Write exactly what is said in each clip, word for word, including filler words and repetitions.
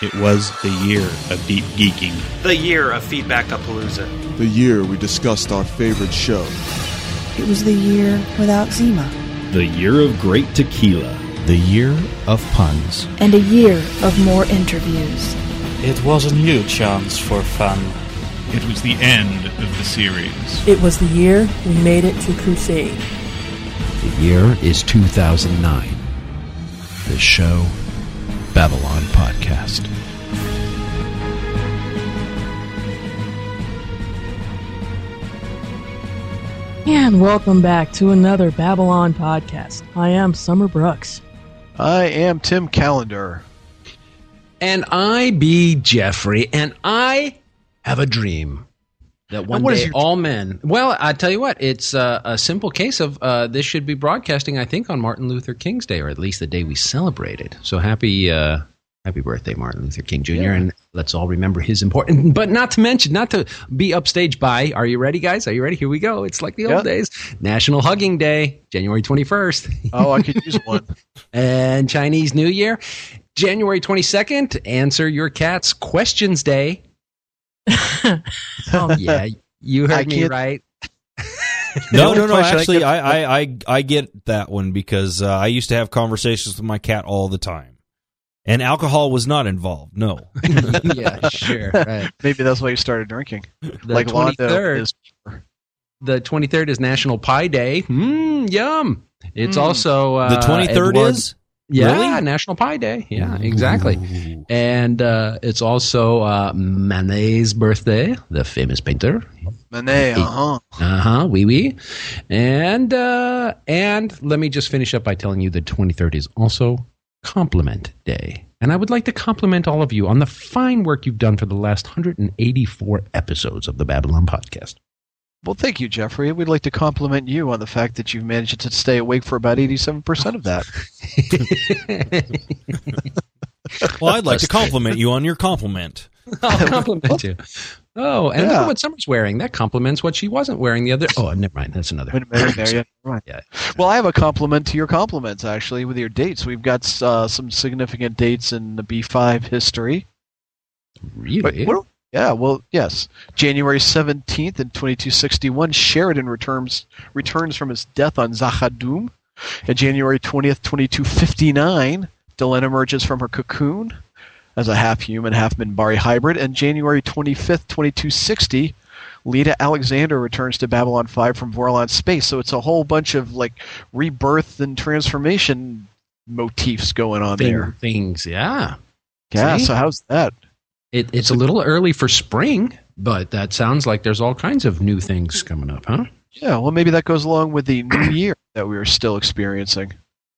It was the year of deep geeking. The year of Feedback-a-Palooza. The year we discussed our favorite show. It was the year without Zima. The year of great tequila. The year of puns. And a year of more interviews. It was a new chance for fun. It was the end of the series. It was the year we made it to Crusade. The year is two thousand nine. The show, Babylon Podcast. And welcome back to another Babylon Podcast. I am Summer Brooks. I am Tim Callender. And I be Jeffrey, and I have a dream that one day your... all men... Well, I tell you what, it's uh, a simple case of uh, this should be broadcasting, I think, on Martin Luther King's Day, or at least the day we celebrate it. So happy uh, happy birthday, Martin Luther King Junior, yeah. And let's all remember his important... But not to mention, not to be upstaged by... Are you ready, guys? Are you ready? Here we go. It's like the yeah. old days. National Hugging Day, January twenty-first. Oh, I could use one. And Chinese New Year, January twenty-second, Answer Your Cat's Questions Day. Oh, yeah, you heard me right. no, no, no. Actually, I, I, I, I get that one because uh, I used to have conversations with my cat all the time, and alcohol was not involved. No. Yeah, sure. Right. Maybe that's why you started drinking. The like twenty-third. Is... The twenty-third is National Pie Day. Mmm, yum. It's mm. also uh, the twenty-third Edward... is. Yeah, really? National Pie Day. Yeah, exactly. Ooh. And uh, it's also uh, Manet's birthday, the famous painter. Manet, uh-huh. Uh-huh, oui, oui. And, uh, and let me just finish up by telling you the twenty-third is also Compliment Day. And I would like to compliment all of you on the fine work you've done for the last one hundred eighty-four episodes of the Babylon Podcast. Well, thank you, Jeffrey. We'd like to compliment you on the fact that you've managed to stay awake for about eighty-seven percent of that. Well, I'd like to compliment you on your compliment. I'll compliment you. Oh, and yeah. Look at what Summer's wearing. That compliments what she wasn't wearing the other... Oh, never mind. That's another... Wait a minute there, yeah. Right. Yeah. Well, I have a compliment to your compliments, actually, with your dates. We've got uh, some significant dates in the B five history. Really? What, what, Yeah, well, yes. January seventeenth in twenty-two sixty-one, Sheridan returns returns from his death on Zachadum. And January twentieth, twenty-two fifty-nine, Delenn emerges from her cocoon as a half-human, half-Minbari hybrid. And January twenty-fifth, twenty-two sixty, Lita Alexander returns to Babylon five from Vorlon space. So it's a whole bunch of, like, rebirth and transformation motifs going on Thing, there. Things, yeah. Yeah, See? So how's that? It, it's a little early for spring, but that sounds like there's all kinds of new things coming up, huh? Yeah, well, maybe that goes along with the new year that we are still experiencing.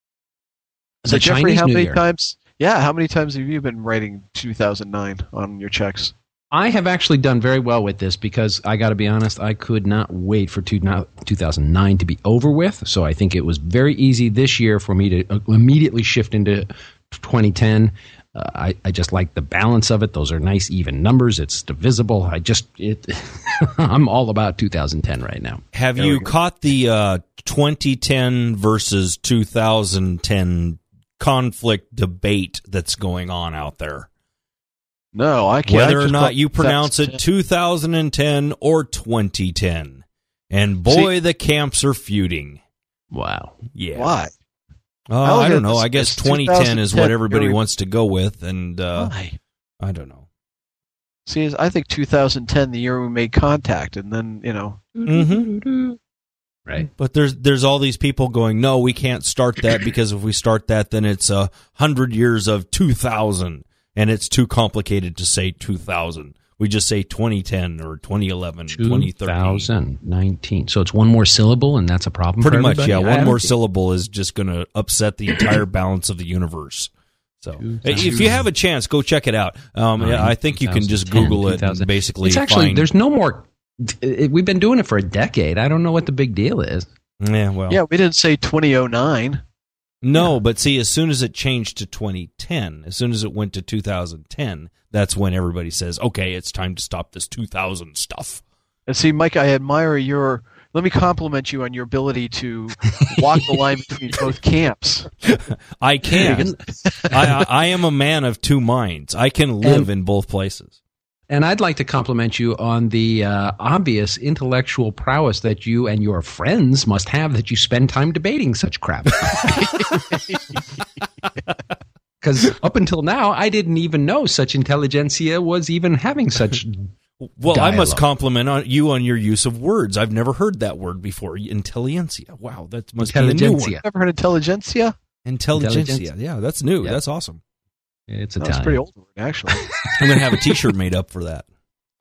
So, the Jeffrey, Chinese how New many Year. times? Yeah, how many times have you been writing two thousand nine on your checks? I have actually done very well with this because I got to be honest, I could not wait for two, two thousand nine to be over with. So I think it was very easy this year for me to immediately shift into twenty ten. Uh, I, I just like the balance of it. Those are nice, even numbers. It's divisible. I just, it. I'm all about two thousand ten right now. Have there you caught the uh, twenty ten versus two thousand ten conflict debate that's going on out there? No, I can't. Whether or not you pronounce it two thousand ten or twenty ten. And boy, See, the camps are feuding. Wow. Yeah. Why? Uh, I don't know. I guess twenty ten is what everybody wants to go with, and uh, I don't know. See, I think two thousand ten, the year we made contact, and then you know, mm-hmm. right? But there's there's all these people going, no, we can't start that because if we start that, then it's a hundred years of two thousand, and it's too complicated to say two thousand. We just say twenty ten or twenty eleven, twenty thirteen. twenty nineteen. So it's one more syllable, and that's a problem Pretty for much, everybody? yeah. I One more see. syllable is just going to upset the entire balance of the universe. So if you have a chance, go check it out. Um, yeah, I think you can just Google it and basically It's actually, find... there's no more... It, we've been doing it for a decade. I don't know what the big deal is. Yeah, well... Yeah, we didn't say twenty oh nine. No, but see, as soon as it changed to twenty ten, as soon as it went to two thousand ten, that's when everybody says, okay, it's time to stop this two thousand stuff. And see, Mike, I admire your let me compliment you on your ability to walk the line between both camps. I can. I, I am a man of two minds. I can live and, in both places. And I'd like to compliment you on the uh, obvious intellectual prowess that you and your friends must have that you spend time debating such crap. Because up until now, I didn't even know such intelligentsia was even having such Well, dialogue. I must compliment on you on your use of words. I've never heard that word before. Intelligentsia. Wow, that must be a new one. Ever heard intelligentsia? Intelligentsia. Yeah, that's new. Yeah. That's awesome. It's That's Italian. pretty old word, actually. I'm going to have a T-shirt made up for that.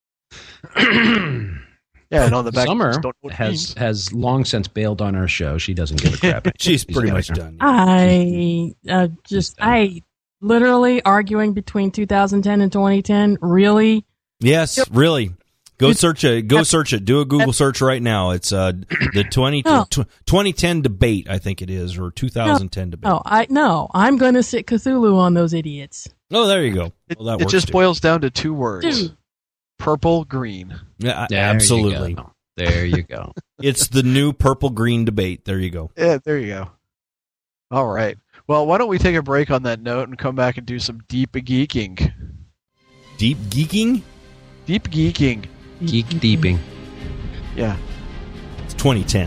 Yeah, and on the back, Summer just don't know what it has means. has long since bailed on our show. She doesn't give a crap. She's pretty much done. I uh, just I literally arguing between two thousand ten and twenty ten. Really? Yes, Yep. really. Go It's- search it. Go search it. Do a Google search right now. It's uh the twenty, No. tw- twenty ten debate, I think it is, or two thousand ten debate. Oh, I no. I'm going to sit Cthulhu on those idiots. Oh, there you go. It, Well, that it works just too. boils down to two words: Dude. purple, green. Yeah, There absolutely. You go. There you go. It's the new purple green debate. There you go. Yeah, there you go. All right. Well, why don't we take a break on that note and come back and do some deep geeking? Deep geeking? Deep geeking. Geek deeping. Yeah. It's twenty ten.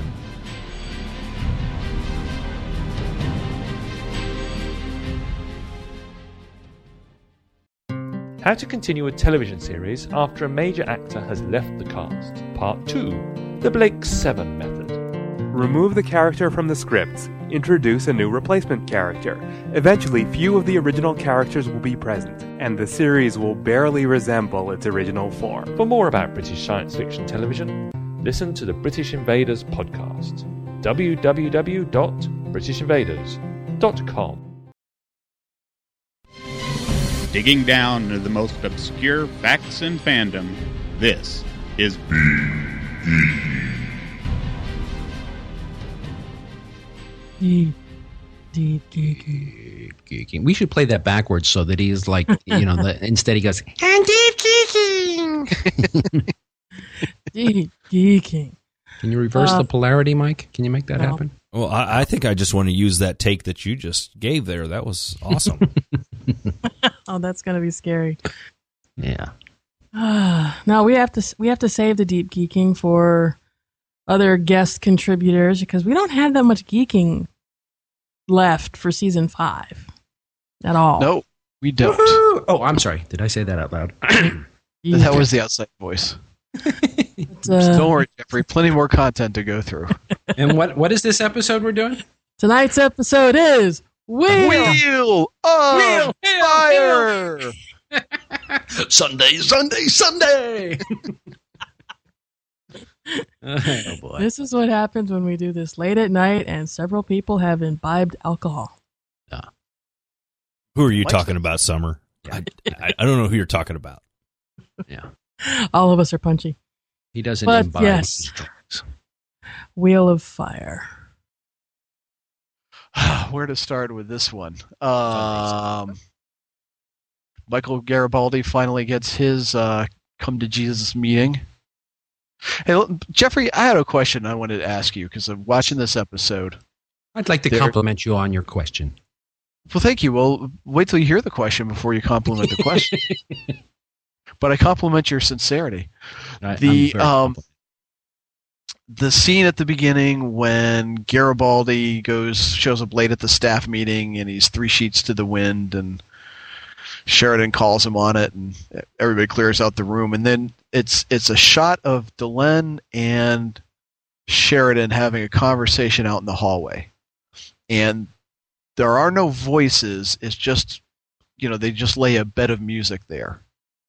How to continue a television series after a major actor has left the cast. Part two. The Blake Seven Method. Remove the character from the scripts. Introduce a new replacement character. Eventually, few of the original characters will be present, and the series will barely resemble its original form. For more about British science fiction television, listen to the British Invaders podcast. w w w dot british invaders dot com. Digging down into the most obscure facts in fandom, this is Deep, deep geeking. Geeking. We should play that backwards so that he's like, you know, the, instead he goes, and deep geeking. Deep geeking. Can you reverse Uh, the polarity, Mike? Can you make that no. happen? Well, I, I think I just want to use that take that you just gave there. That was awesome. Oh, that's going to be scary. Yeah. No, we have to we have to save the deep geeking for other guest contributors because we don't have that much geeking left for season five at all. No, we don't. Woo-hoo! Oh, I'm sorry. Did I say that out loud? That was the outside voice. It's, uh, Don't worry, Jeffrey. Plenty more content to go through. And what what is this episode we're doing? Tonight's episode is Wheel, Wheel of Wheel, Fire. Sunday, Sunday, Sunday. Oh boy. This is what happens when we do this late at night and several people have imbibed alcohol. Who are you Mike's talking about, Summer? I, I, I don't know who you're talking about. Yeah. All of us are punchy. He doesn't But imbibe yes. his drugs. Wheel of Fire. Where to start with this one? Um, Michael Garibaldi finally gets his uh, come to Jesus meeting. Hey, l- Jeffrey, I had a question I wanted to ask you because I'm watching this episode. I'd like to There- compliment you on your question. Well, thank you. Well, wait till you hear the question before you compliment the question. But I compliment your sincerity. I- I'm The very um, compliment. the scene at the beginning when Garibaldi goes shows up late at the staff meeting and he's three sheets to the wind and Sheridan calls him on it and everybody clears out the room and then it's it's a shot of Delenn and Sheridan having a conversation out in the hallway and there are no voices. It's just, you know, they just lay a bed of music there.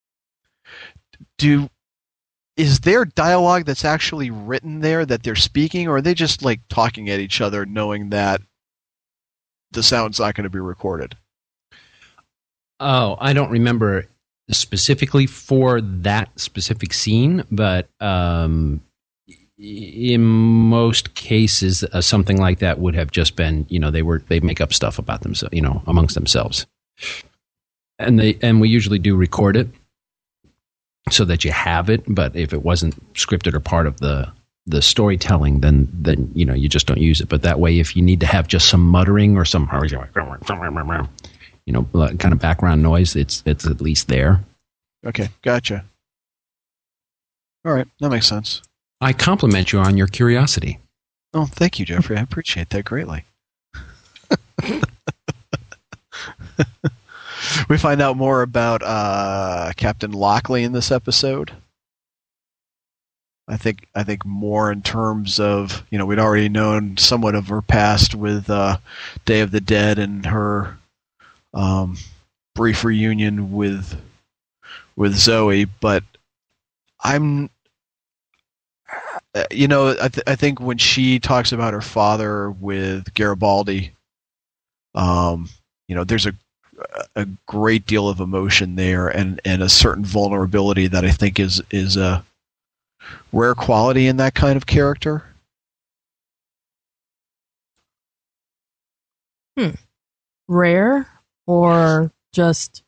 Do is there dialogue that's actually written there that they're speaking, or are they just like talking at each other, knowing that the sound's not going to be recorded? Oh, I don't remember specifically for that specific scene, but um, in most cases, uh, something like that would have just been, you know, they were they make up stuff about themselves, you know, amongst themselves, and they and we usually do record it so that you have it. But if it wasn't scripted or part of the the storytelling, then then you know you just don't use it. But that way, if you need to have just some muttering or some you know kind of background noise, it's it's at least there. Okay, gotcha. All right, that makes sense. I compliment you on your curiosity. Oh, thank you, Jeffrey. I appreciate that greatly. We find out more about uh, Captain Lockley in this episode. I think I think more in terms of, you know, we'd already known somewhat of her past with uh, Day of the Dead and her um, brief reunion with with Zoe, but I'm, you know, I, th- I think when she talks about her father with Garibaldi, um, you know, there's a a great deal of emotion there, and, and a certain vulnerability that I think is is a rare quality in that kind of character. Hmm. Rare, or just,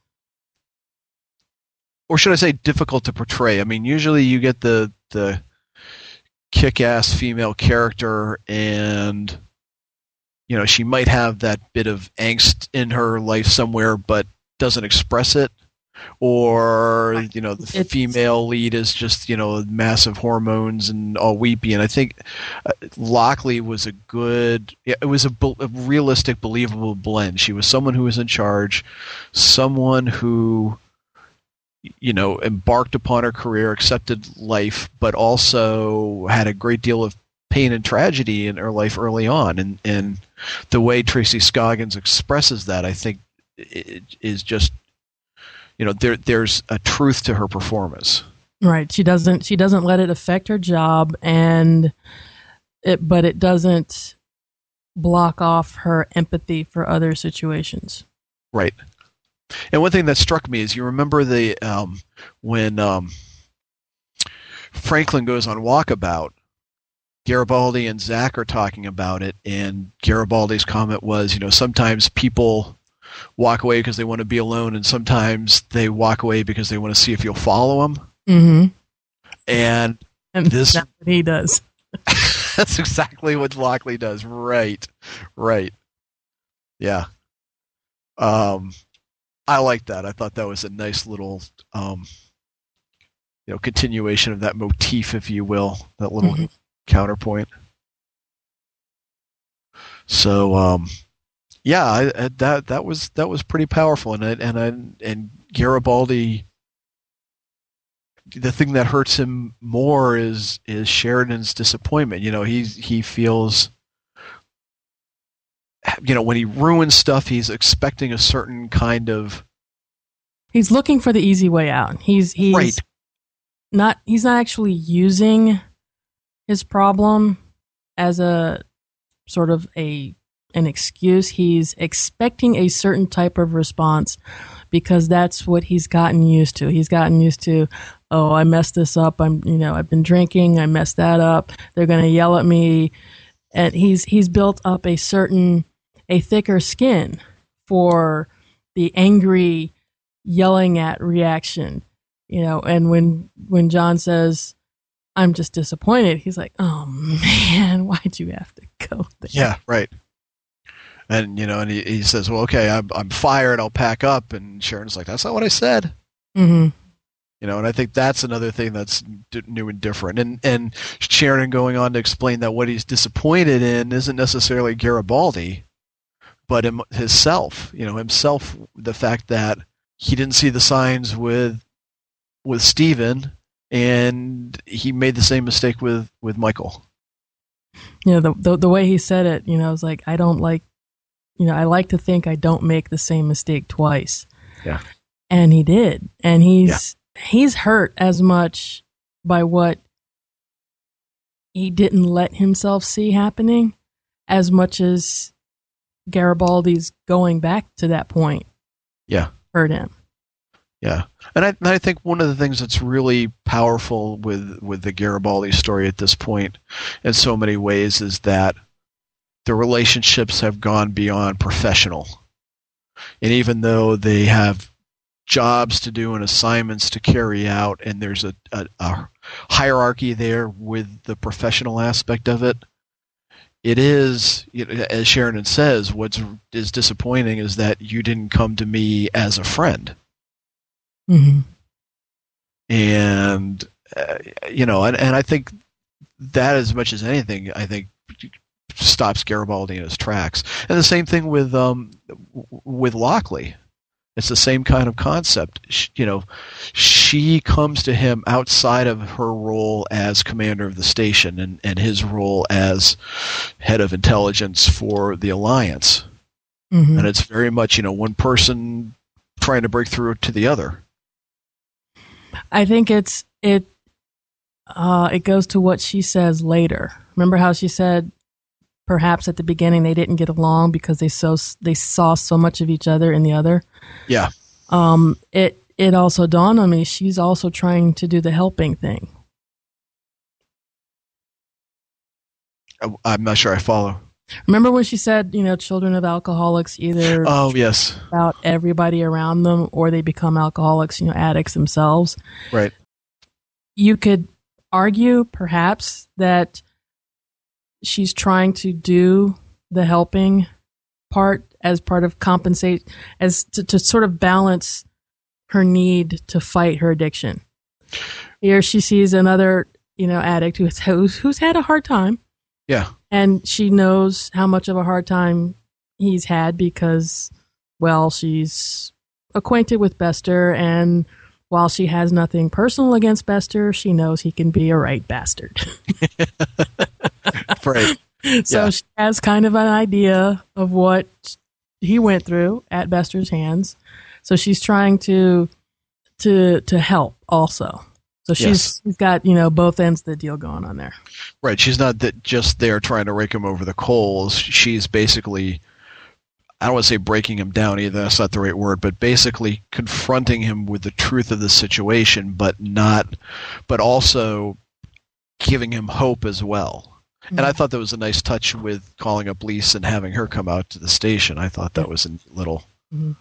or should I say, difficult to portray? I mean, usually you get the the kick-ass female character, and you know, she might have that bit of angst in her life somewhere, but doesn't express it. Or, you know, the it's, female lead is just, you know, massive hormones and all weepy. And I think uh, Lockley was a good, it was a, a realistic, believable blend. She was someone who was in charge, someone who, you know, embarked upon her career, accepted life, but also had a great deal of pain and tragedy in her life early on, and and the way Tracy Scoggins expresses that, I think, it is just, you know, there there's a truth to her performance. Right. She doesn't she doesn't let it affect her job, and it but it doesn't block off her empathy for other situations. Right. And one thing that struck me is, you remember the um, when um, Franklin goes on Walkabout, Garibaldi and Zach are talking about it, and Garibaldi's comment was, you know, sometimes people walk away because they want to be alone, and sometimes they walk away because they want to see if you'll follow them. Mm-hmm. And, and this, that's what he does. That's exactly what Lockley does. Right, right. Yeah. Um, I like that. I thought that was a nice little, um, you know, continuation of that motif, if you will, that little mm-hmm. counterpoint. So, um, yeah, I, I, that that was that was pretty powerful, and I, and I, and Garibaldi. The thing that hurts him more is is Sheridan's disappointment. You know, he's he feels, you know, when he ruins stuff, he's expecting a certain kind of. He's looking for the easy way out. He's he's right. not he's not actually using his problem as a sort of a an excuse. He's expecting a certain type of response because that's what he's gotten used to. He's gotten used to, oh, I messed this up. I'm, you know, I've been drinking. I messed that up. They're going to yell at me. And he's he's built up a certain a thicker skin for the angry yelling at reaction, you know. And when when John says, I'm just disappointed, he's like, oh man, why'd you have to go there? Yeah, right. And, you know, and he, he says, well, okay, I'm, I'm fired, I'll pack up. And Sharon's like, that's not what I said. Mm-hmm. You know, and I think that's another thing that's d- new and different. And and Sharon going on to explain that what he's disappointed in isn't necessarily Garibaldi, but him, himself. You know, himself, the fact that he didn't see the signs with with Stephen, and he made the same mistake with, with Michael. You know, the, the the way he said it, you know, I was like, I don't like, you know, I like to think I don't make the same mistake twice. Yeah. And he did. And he's yeah. he's hurt as much by what he didn't let himself see happening as much as Garibaldi's going back to that point. Yeah. Hurt him. Yeah. And I, and I think one of the things that's really powerful with, with the Garibaldi story at this point in so many ways is that the relationships have gone beyond professional. And even though they have jobs to do and assignments to carry out, and there's a, a, a hierarchy there with the professional aspect of it. It is, you know, as Sheridan says, what is disappointing is that you didn't come to me as a friend. Mm-hmm. And, uh, you know, and, and I think that as much as anything, I think stops Garibaldi in his tracks. And the same thing with um, with Lockley. It's the same kind of concept. She, you know, she comes to him outside of her role as commander of the station and, and his role as head of intelligence for the Alliance. Mm-hmm. And it's very much, you know, one person trying to break through to the other. I think it's it. Uh, it goes to what she says later. Remember how she said, perhaps at the beginning they didn't get along because they so they saw so much of each other in the other. Yeah. Um. It it also dawned on me she's also trying to do the helping thing. I'm not sure I follow. Remember when she said, you know, children of alcoholics either oh yes about everybody around them or they become alcoholics, you know, addicts themselves. Right. You could argue perhaps that she's trying to do the helping part as part of compensate, as to, to sort of balance her need to fight her addiction. Here she sees another, you know, addict who's who's, who's had a hard time. Yeah. And she knows how much of a hard time he's had because, well, she's acquainted with Bester, and while she has nothing personal against Bester, she knows he can be a right bastard. Right. So yeah. she has kind of an idea of what he went through at Bester's hands. So she's trying to to to help also. So she's, yes. she's got, you know, both ends of the deal going on there. Right. She's not that just there trying to rake him over the coals. She's basically, I don't want to say breaking him down either. That's not the right word, but basically confronting him with the truth of the situation, but not, but also giving him hope as well. Mm-hmm. And I thought that was a nice touch with calling up Lise and having her come out to the station. I thought that was a little. Mm-hmm.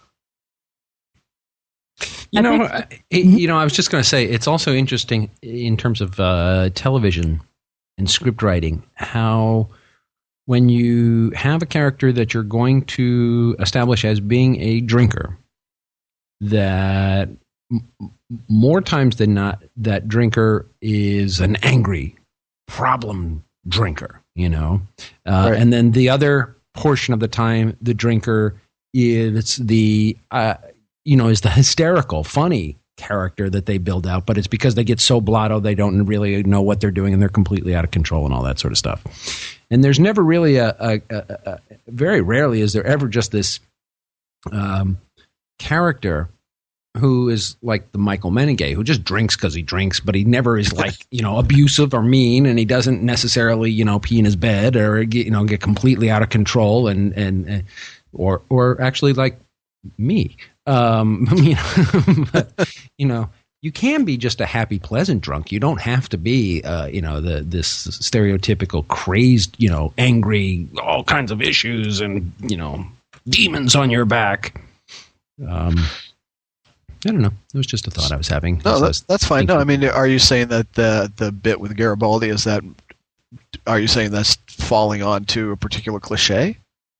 You know, I, you know, I was just going to say it's also interesting in terms of uh, television and script writing how when you have a character that you're going to establish as being a drinker, that m- more times than not, that drinker is an angry problem drinker, you know, uh, right. and then the other portion of the time, the drinker is the uh, you know, is the hysterical, funny character that they build out, but it's because they get so blotto they don't really know what they're doing and they're completely out of control and all that sort of stuff. And there's never really a, a, a, a very rarely is there ever just this um, character who is like the Michael Menegay, who just drinks because he drinks, but he never is like, you know, abusive or mean, and he doesn't necessarily, you know, pee in his bed or get, you know, get completely out of control and, and, and or, or actually like me. Um, you know, but, you know, you can be just a happy, pleasant drunk. You don't have to be, uh, you know, the this stereotypical crazed, you know, angry, all kinds of issues and, you know, demons on your back. Um, I don't know. It was just a thought I was having. No, that's that's fine. No, I mean, are you saying that the the bit with Garibaldi is that? Are you saying that's falling onto a particular cliche?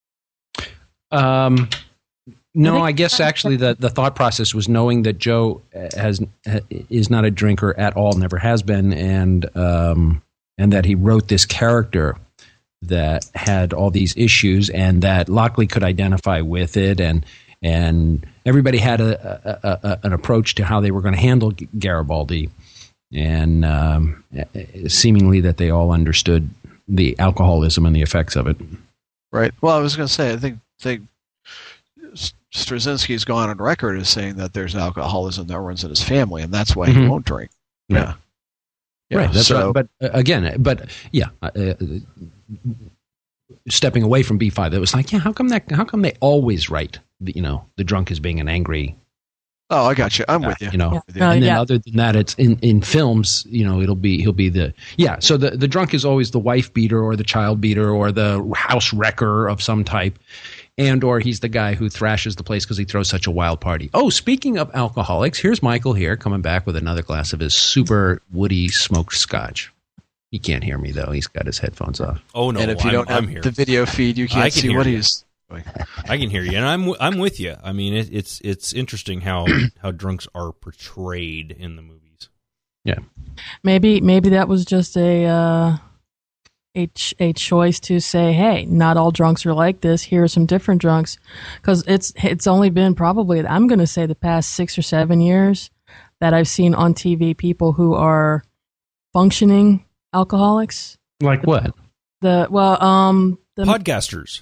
Um. No, I guess actually the, the thought process was knowing that Joe has is not a drinker at all, never has been, and um, and that he wrote this character that had all these issues, and that Lockley could identify with it, and and everybody had a, a, a an approach to how they were going to handle Garibaldi, and um, seemingly that they all understood the alcoholism and the effects of it. Right. Well, I was going to say, I think they. Straczynski's gone on record as saying that there's alcoholism that runs in his family, and that's why mm-hmm. he won't drink. Yeah, yeah. Right. That's so, right. But uh, again, but yeah, uh, stepping away from B five, it was like, yeah, how come that? How come they always write, the, you know, the drunk as being an angry? Oh, I got you. I'm uh, with you. You know, yeah. with you. and then yeah. other than that, it's in, in films. You know, it'll be he'll be the yeah. So the the drunk is always the wife beater or the child beater or the house wrecker of some type. and or he's the guy who thrashes the place because he throws such a wild party. Oh, speaking of alcoholics, here's Michael here coming back with another glass of his super woody smoked scotch. He can't hear me, though. He's got his headphones off. Oh, no, and if you I'm, don't have I'm here. the video feed, you can't see what you. he's doing. I can hear you, and I'm I'm with you. I mean, it, it's it's interesting how how drunks are portrayed in the movies. Yeah, maybe maybe that was just a uh, a ch- a choice to say, hey, not all drunks are like this. Here are some different drunks, because it's it's only been probably I'm going to say the past six or seven years that I've seen on T V people who are functioning alcoholics. Like what? The well, um, the podcasters.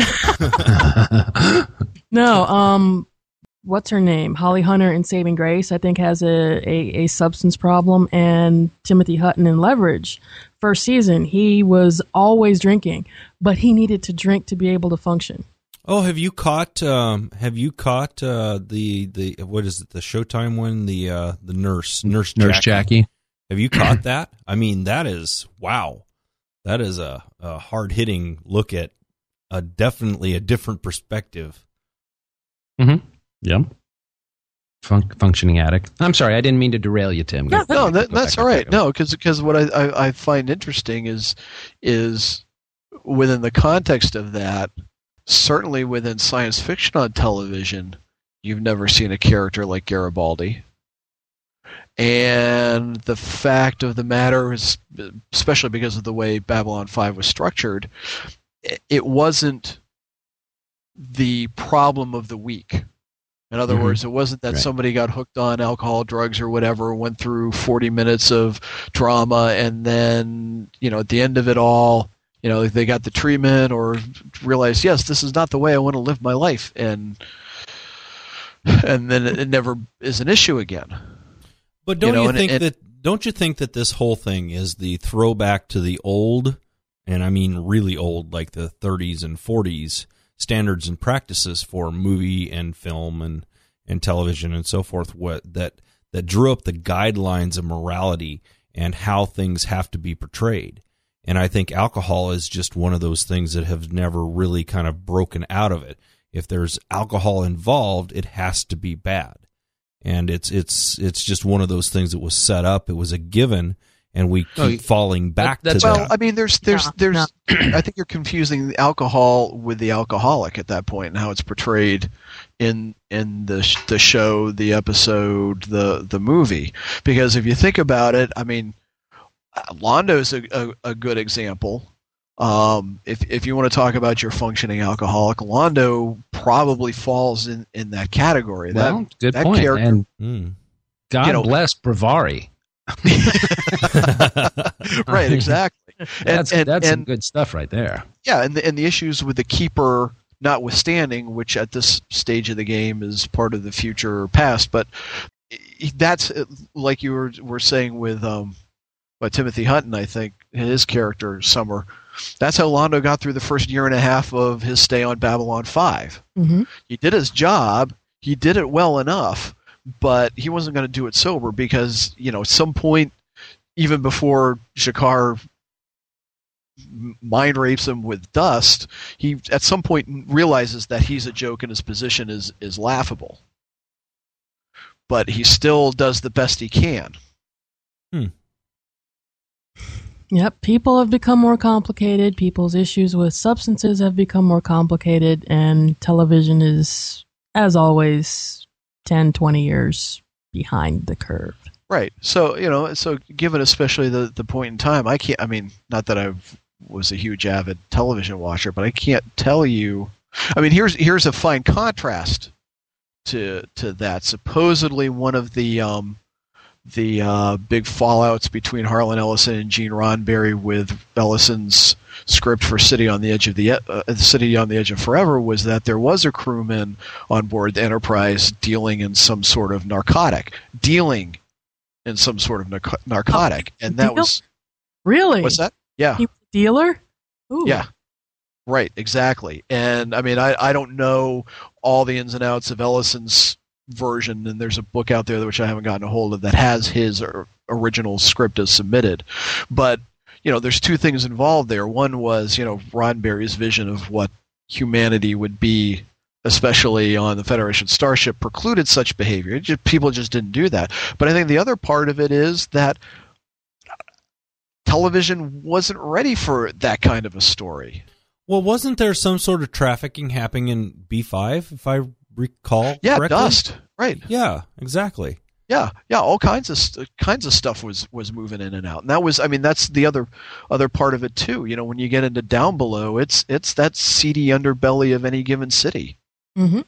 No, um, what's her name? Holly Hunter in Saving Grace, I think, has a, a, a substance problem, and Timothy Hutton in Leverage. First season, he was always drinking, but he needed to drink to be able to function. Oh, have you caught? Um, have you caught uh, the the what is it? The Showtime one, the uh, the nurse, nurse, Nurse Jackie. Jackie. Have you caught that? I mean, that is wow. That is a, a hard hitting look at a definitely a different perspective. Mm-hmm. Yeah. Fun- functioning addict. I'm sorry, I didn't mean to derail you, Tim. No, no that, that's all right. No, because because what I, I, I find interesting is is within the context of that, certainly within science fiction on television, you've never seen a character like Garibaldi. And the fact of the matter is, especially because of the way Babylon five was structured, it wasn't the problem of the week. In other mm-hmm. words, it wasn't that right. somebody got hooked on alcohol, drugs, or whatever, went through forty minutes of drama, and then, you know, at the end of it all, you know, they got the treatment or realized, yes, this is not the way I want to live my life, and and then it never is an issue again. But don't you, know, you and, think and, that don't you think that this whole thing is the throwback to the old, and I mean really old, like the thirties and forties standards and practices for movie and film and, and television and so forth, what that that drew up the guidelines of morality and how things have to be portrayed. And I think alcohol is just one of those things that have never really kind of broken out of it. If there's alcohol involved, it has to be bad. And it's it's it's just one of those things that was set up. It was a given, and we keep oh, falling back that, to well, that. Well, I mean, there's there's no, there's. No. I think you're confusing the alcohol with the alcoholic at that point, and how it's portrayed in in the the show, the episode, the the movie. Because if you think about it, I mean, Londo's a a, a good example. Um, if if you want to talk about your functioning alcoholic, Londo probably falls in, in that category. Well, that, good that point. Character, and mm. God you know, bless Bravari. Right, exactly. And, that's and, that's and, some good stuff right there. Yeah, and the, and the issues with the keeper notwithstanding, which at this stage of the game is part of the future or past, but that's like you were were saying with um, by Timothy Hutton, I think his character Summer. That's how Londo got through the first year and a half of his stay on Babylon five. Mm-hmm. He did his job. He did it well enough, but he wasn't going to do it sober because, you know, at some point, even before Shakar mind rapes him with dust, he at some point realizes that he's a joke and his position is, is laughable. But he still does the best he can. Hmm. Yep, people have become more complicated. People's issues with substances have become more complicated, and television is, as always, ten, twenty years behind the curve. Right. So, you know, so given especially the, the point in time, I can't, I mean, not that I was a huge avid television watcher, but I can't tell you, I mean, here's here's a fine contrast to to that. Supposedly one of the um, the uh, big fallouts between Harlan Ellison and Gene Roddenberry with Ellison's script for City on the Edge of the uh, City on the Edge of Forever was that there was a crewman on board the Enterprise dealing in some sort of narcotic, dealing in some sort of narco- narcotic, oh, and that deal? was really what's that? Yeah, he was a dealer. Ooh. Yeah. Right, exactly. And I mean, I, I don't know all the ins and outs of Ellison's version, and there's a book out there which I haven't gotten a hold of that has his original script as submitted. But, you know, there's two things involved there. One was, you know, Roddenberry's vision of what humanity would be, especially on the Federation starship, precluded such behavior. It just, people just didn't do that. But I think the other part of it is that television wasn't ready for that kind of a story. Well, wasn't there some sort of trafficking happening in B five, if I recall yeah, correctly? Dust, right. Yeah, exactly. Yeah, yeah, all kinds of st- kinds of stuff was, was moving in and out, and that was, I mean, that's the other other part of it too. You know, when you get into Down Below, it's it's that seedy underbelly of any given city. Mm-hmm.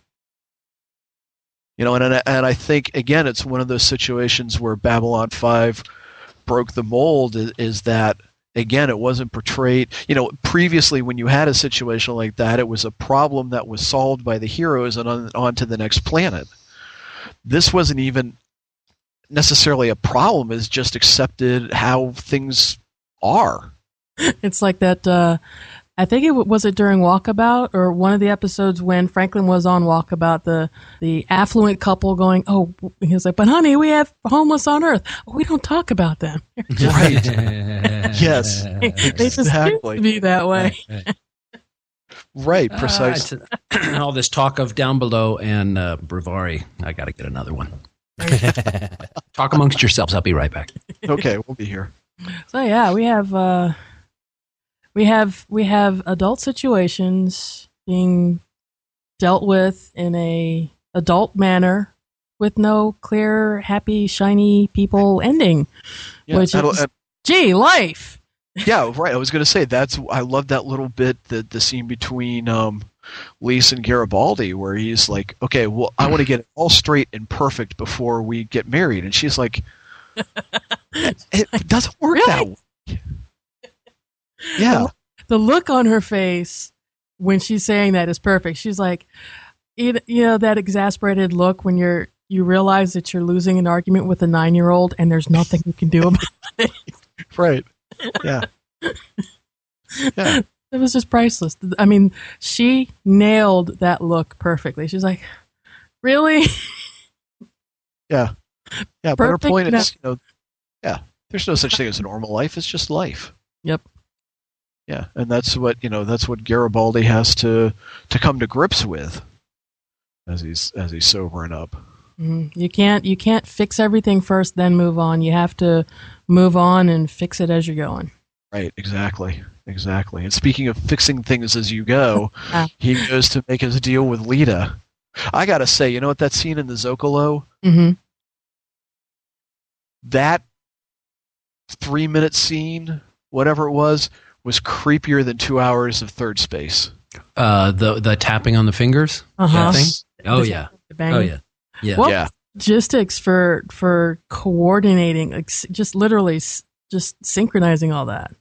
You know, and and I think again, it's one of those situations where Babylon five broke the mold. Is, is that again, it wasn't portrayed. You know, previously when you had a situation like that, it was a problem that was solved by the heroes and on, on to the next planet. This wasn't even necessarily a problem, is just accepted how things are. It's like that, uh, I think it was it during Walkabout, or one of the episodes when Franklin was on Walkabout, the, the affluent couple going, oh, he was like, but honey, we have homeless on Earth. Oh, we don't talk about them. Right. Yes. They just exactly. used to be that way. Right, precisely. Uh, all this talk of Down Below and uh, Bravari, I got to get another one. Talk amongst yourselves. I'll be right back. Okay, we'll be here. So yeah, we have uh, we have we have adult situations being dealt with in a adult manner with no clear, happy, shiny people ending. Yeah, which is, uh, gee, life. Yeah, right. I was going to say that's. I love that little bit, the the scene between um, Lise and Garibaldi, where he's like, "Okay, well, I want to get it all straight and perfect before we get married," and she's like, "It doesn't work really? that way." Yeah, the, the look on her face when she's saying that is perfect. She's like, you know, that exasperated look when you're you realize that you're losing an argument with a nine-year-old and there's nothing you can do about it. Right. Yeah. Yeah. It was just priceless. I mean, she nailed that look perfectly. She's like, really? Yeah. Yeah, but her Perfect point enough. is, you know, yeah, there's no such thing as a normal life. It's just life. Yep. Yeah, and that's what, you know, that's what Garibaldi has to to come to grips with as he's as he's sobering up. Mm, you can't you can't fix everything first, then move on. You have to move on and fix it as you're going. Right, exactly. Exactly. And speaking of fixing things as you go, he goes to make his deal with Lita. I gotta say, you know what, that scene in the Zocalo? Mm-hmm. That three-minute scene, whatever it was, was creepier than two hours of Third Space. Uh, the the tapping on the fingers? Uh-huh. That thing? Oh, The- yeah. the banging. Oh, yeah. Yeah. What Yeah. logistics for for coordinating, like, s- just literally s- just synchronizing all that.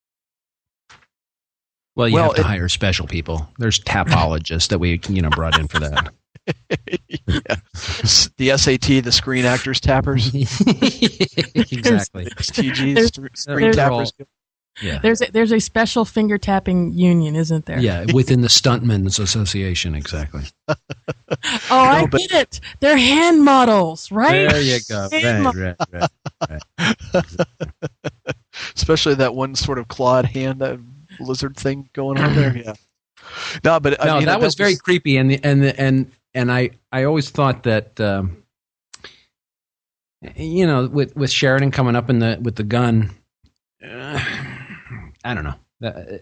Well, you Well, have to it- hire special people. There's tapologists that we, you know, brought in for that. Yeah. S- The S A T, the Screen Actors Tappers. Exactly. S T Gs, There's- st- Screen there's- Tappers. Yeah. There's a, there's a special finger tapping union, isn't there? Yeah, within the Stuntmen's Association, exactly. Oh, I No, but- get it. They're hand models, right? There you go. Hand Right, mo- right, right, right. Especially that one sort of clawed hand, that lizard thing going on there. Yeah. No, but No, uh, you know, that was very creepy, and the, and the, and and I I always thought that um, you know, with with Sheridan coming up in the with the gun, uh, I don't know. That,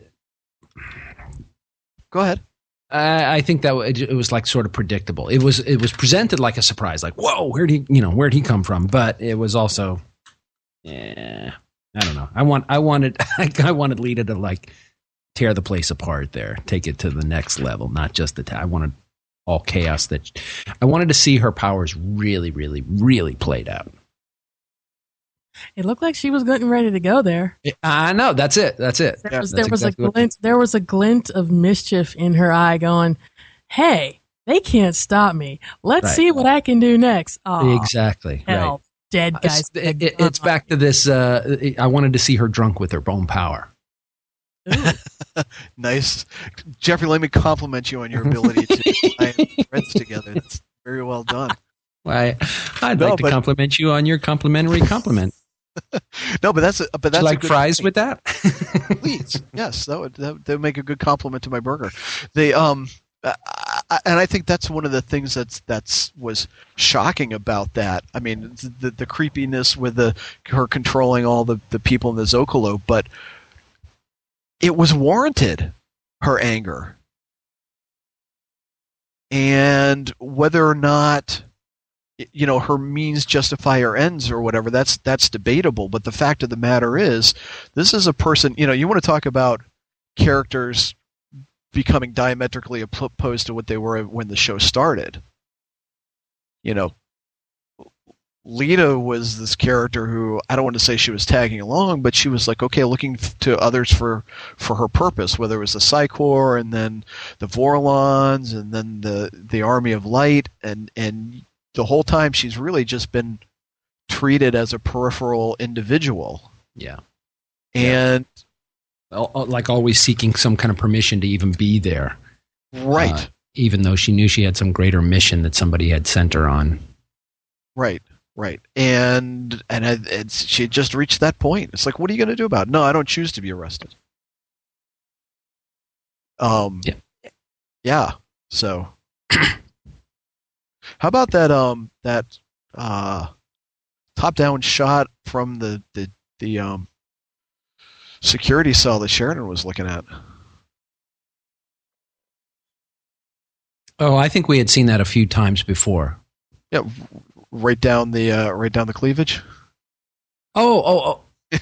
Go ahead. I, I think that w- it, it was like sort of predictable. It was it was presented like a surprise, like whoa, where'd he you know where'd he come from? But it was also, yeah, I don't know. I want I wanted I wanted Lita to like tear the place apart there, take it to the next level, not just the. Ta- I wanted all chaos. That I wanted to see her powers really, really, really played out. It looked like she was getting ready to go there. I know. That's it. That's it. There was, That's there was exactly a what- glint. There was a glint of mischief in her eye, going, "Hey, they can't stop me. Let's Right. see what I can do next." Oh, Exactly. hell, Right. dead guys. It's, it- it- it's back to this. Uh, I wanted to see her drunk with her bone power. Nice. Jeffrey, let me compliment you on your ability to tie threads together. That's very well done. Why? I'd No, like to but- compliment you on your complimentary compliment. No, but that's a, but Would that's you a like good fries point. with that? Please, yes, that would that, that would make a good compliment to my burger. They um, I, I, and I think that's one of the things that's that's was shocking about that. I mean, the the creepiness with the her controlling all the, the people in the Zocalo, but it was warranted, her anger, and whether or not, you know, her means justify her ends or whatever, that's that's debatable. But the fact of the matter is, this is a person, you know, you want to talk about characters becoming diametrically opposed to what they were when the show started. You know, Lita was this character who, I don't want to say she was tagging along, but she was like, okay, looking to others for, for her purpose, whether it was the Psychor and then the Vorlons and then the, the Army of Light, and, and the whole time she's really just been treated as a peripheral individual. Yeah. And yeah. Like always seeking some kind of permission to even be there. Right. Uh, even though she knew she had some greater mission that somebody had sent her on. Right. Right, and and it's, she had just reached that point. It's like, what are you going to do about it? No, I don't choose to be arrested. Um, yeah, yeah. So, how about that? Um, that uh, top-down shot from the the the um security cell that Sheridan was looking at. Oh, I think we had seen that a few times before. Yeah. Right down the uh, right down the cleavage. Oh, oh, oh!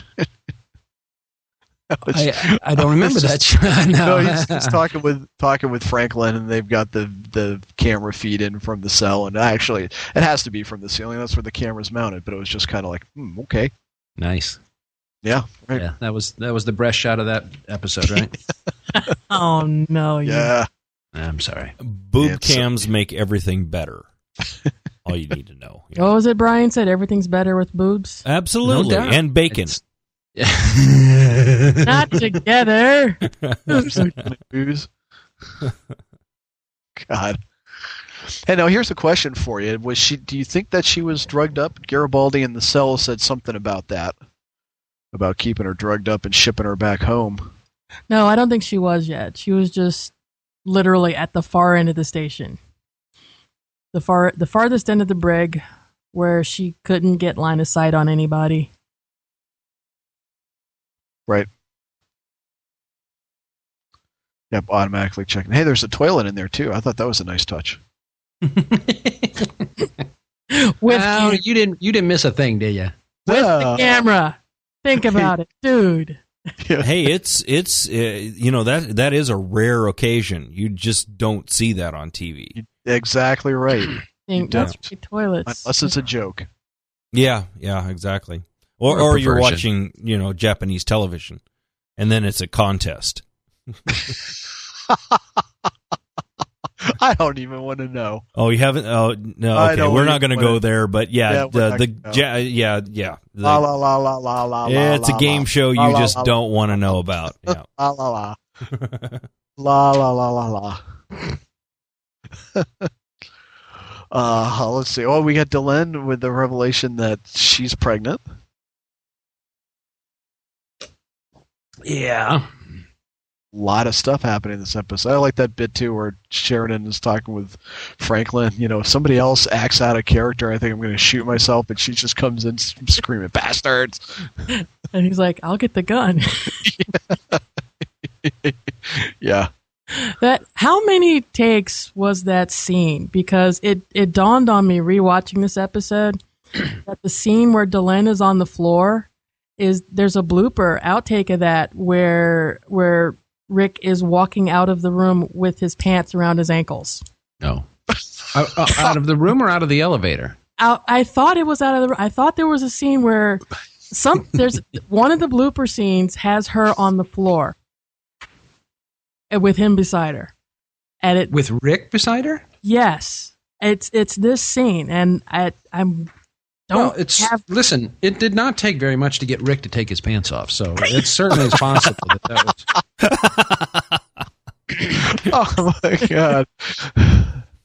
I, I don't remember that. Just, no, no he's, he's talking with talking with Franklin, and they've got the, the camera feed in from the cell, and actually, it has to be from the ceiling. That's where the camera's mounted. But it was just kind of like, hmm, okay, nice. Yeah, right. Yeah. That was that was the breast shot of that episode, right? Oh no! Yeah. I'm sorry. Boob yeah, cams so, make everything better. All you need to know. Yeah. What was it Brian said? Everything's better with boobs? Absolutely. No doubt. And bacon. Yeah. Not together. Booze. God. Hey, now here's a question for you. Was she? Do you think that she was drugged up? Garibaldi in the cell said something about that, about keeping her drugged up and shipping her back home. No, I don't think she was yet. She was just literally at the far end of the station. The far, the farthest end of the brig, where she couldn't get line of sight on anybody. Right. Yep, automatically checking. Hey, there's a toilet in there too. I thought that was a nice touch. With well, you didn't, you didn't miss a thing, did you? With uh, the camera. Think about it, dude. Yeah. Hey, it's it's uh, you know that that is a rare occasion. You just don't see that on T V. Exactly right. Think that's yeah. toilets. Unless it's a joke. Yeah, yeah, exactly. Or or, or you're watching, you know, Japanese television, and then it's a contest. I don't even want to know. Oh, you haven't? Oh, no. Okay, we're not going to go there. But yeah, yeah the, the ja, yeah, yeah. The, la la la la la la. Yeah, it's la, a game la, show you la, just la, don't want to know about. Yeah. La la la. La la la la la. uh, let's see. Oh, we got Delenn with the revelation that she's pregnant. Yeah. A lot of stuff happening in this episode. I like that bit too where Sheridan is talking with Franklin. You know, if somebody else acts out of character, I think I'm going to shoot myself, and she just comes in screaming, bastards. And he's like, I'll get the gun. Yeah. That how many takes was that scene? Because it, it dawned on me rewatching this episode that the scene where Delenn is on the floor is there's a blooper outtake of that where where Rick is walking out of the room with his pants around his ankles. No, uh, uh, out of the room or out of the elevator? Out, I thought it was out of the. I thought there was a scene where some there's one of the blooper scenes has her on the floor with him beside her, and it with Rick beside her. Yes, it's it's this scene, and I I'm. Don't well, it's have, listen. It did not take very much to get Rick to take his pants off, so it certainly is possible that that was. Oh my god!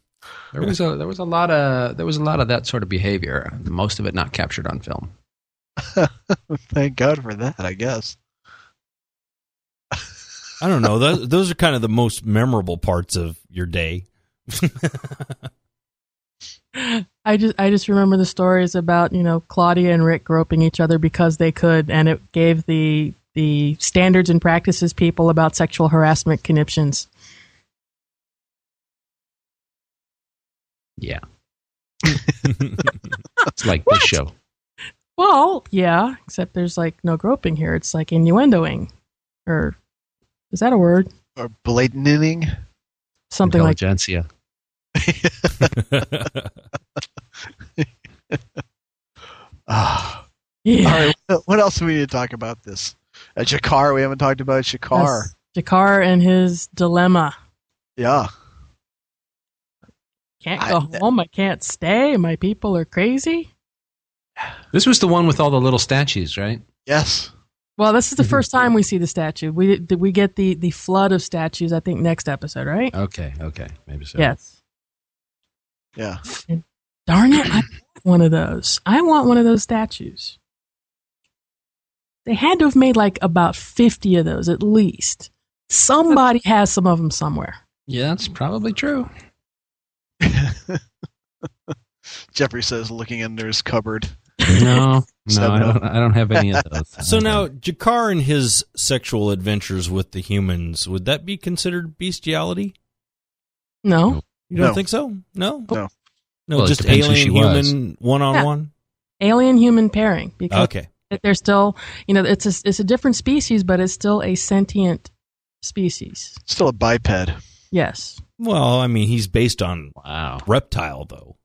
There was a there was a lot of there was a lot of that sort of behavior. Most of it not captured on film. Thank God for that, I guess. I don't know. Those, those are kind of the most memorable parts of your day. I just I just remember the stories about, you know, Claudia and Rick groping each other because they could, and it gave the the standards and practices people about sexual harassment conniptions. Yeah. It's like this show. Well, yeah, except there's like no groping here. It's like innuendoing. Or is that a word? Or blatanting? Something like Intelligentsia. Ah. Yeah. All right, what else do we need to talk about this? Uh, G'Kar, we haven't talked about G'Kar. Yes, G'Kar and his dilemma. Yeah. Can't go I, home. I can't stay. My people are crazy. This was the one with all the little statues, right? Yes. Well, this is the first time we see the statue. We did we get the, the flood of statues, I think, next episode, right? Okay, okay. Maybe so. Yes. Yeah. And darn it, I want one of those. I want one of those statues. They had to have made like about fifty of those at least. Somebody has some of them somewhere. Yeah, that's probably true. Jeffrey says, looking under his cupboard. No, no, I don't, I don't have any of those. So now, G'Kar and his sexual adventures with the humans, would that be considered bestiality? No. You don't No. think so? No? No. No, Well, it just depends who alien she was. human one-on-one? Alien-human pairing. Because Okay. they're still, you know, it's a, it's a different species, but it's still a sentient species. Still a biped. Yes. Well, I mean, he's based on Wow. reptile, though.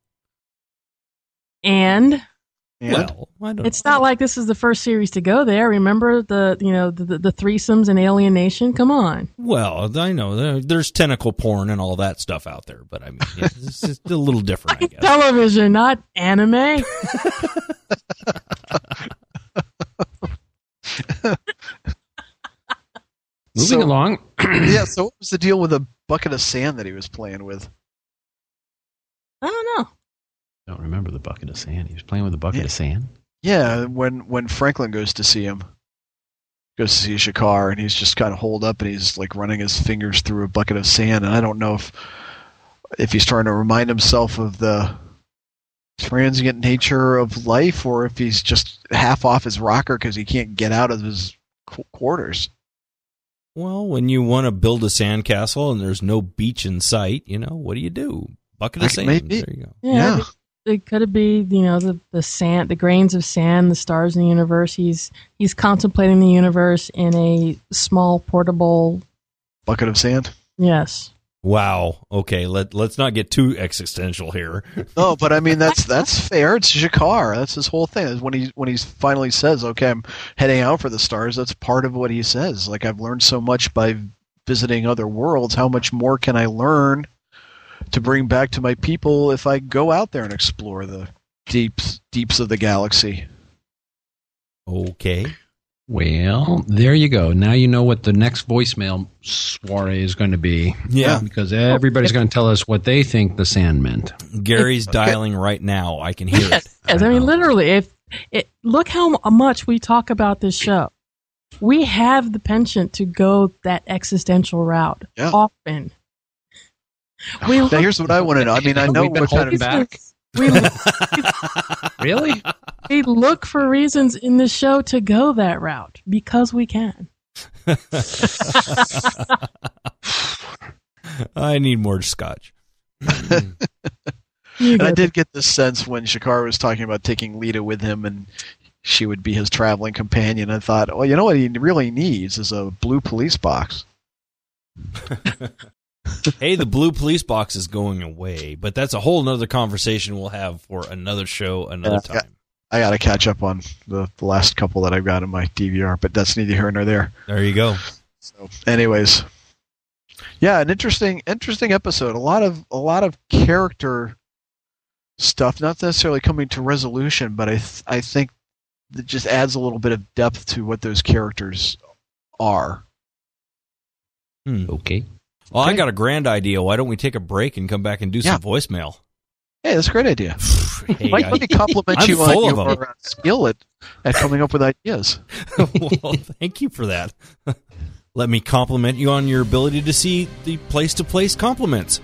And... And Well, I don't It's not like this is the first series to go there. Remember the you know the, the, the threesomes in Alien Nation? Come on. Well, I know there, there's tentacle porn and all that stuff out there, but I mean, it's just a little different, I guess. Television, not anime. Moving So- along. Yeah, so what was the deal with the bucket of sand that he was playing with? I don't know. Don't remember the bucket of sand. He was playing with a bucket Yeah. of sand. Yeah, when when Franklin goes to see him, goes to see G'Kar, and he's just kind of holed up, and he's like running his fingers through a bucket of sand, and I don't know if if he's trying to remind himself of the transient nature of life, or if he's just half off his rocker because he can't get out of his qu- quarters. Well, when you want to build a sandcastle and there's no beach in sight, you know, what do you do? Bucket of Like, sand. maybe. There you go. Yeah, Yeah. It, it could be you know the the sand, the grains of sand, the stars in the universe. He's he's contemplating the universe in a small portable. Bucket of sand. Yes. Wow. Okay, let let's not get too existential here. No, but I mean that's that's fair. It's G'Kar. That's his whole thing. Is when he when he finally says, "Okay, I'm heading out for the stars." That's part of what he says. Like, I've learned so much by visiting other worlds. How much more can I learn to bring back to my people if I go out there and explore the deeps deeps of the galaxy? Okay. Well, there you go. Now you know what the next voicemail soiree is going to be. Yeah. Because everybody's going to tell us what they think the sand meant. Gary's dialing right now. I can hear it. Yes, I mean, literally, if it, look how much we talk about this show. We have the penchant to go that existential route Yeah. often. We Now, look, here's what I want to know. I mean, I know We've been what kind holding of back. we, Really? we look for reasons in the show to go that route because we can. I need more scotch. You And I get did get this sense when G'Kar was talking about taking Lita with him and she would be his traveling companion. I thought, well, you know what he really needs is a blue police box. Hey, the blue police box is going away, but that's a whole nother conversation we'll have for another show, another Yeah. time. I got to catch up on the, the last couple that I've got in my D V R, but that's neither here nor there. There you go. So, anyways, yeah, an interesting, interesting episode. A lot of, a lot of character stuff, not necessarily coming to resolution, but I, th- I think it just adds a little bit of depth to what those characters are. Hmm. Okay. Well, I got a grand idea. Why don't we take a break and come back and do Yeah. some voicemail? Hey, that's a great idea. Hey, Mike, I- let me compliment I'm you full on of 'em. your uh, skill at, at coming up with ideas. Well, thank you for that. Let me compliment you on your ability to see the place-to-place compliments.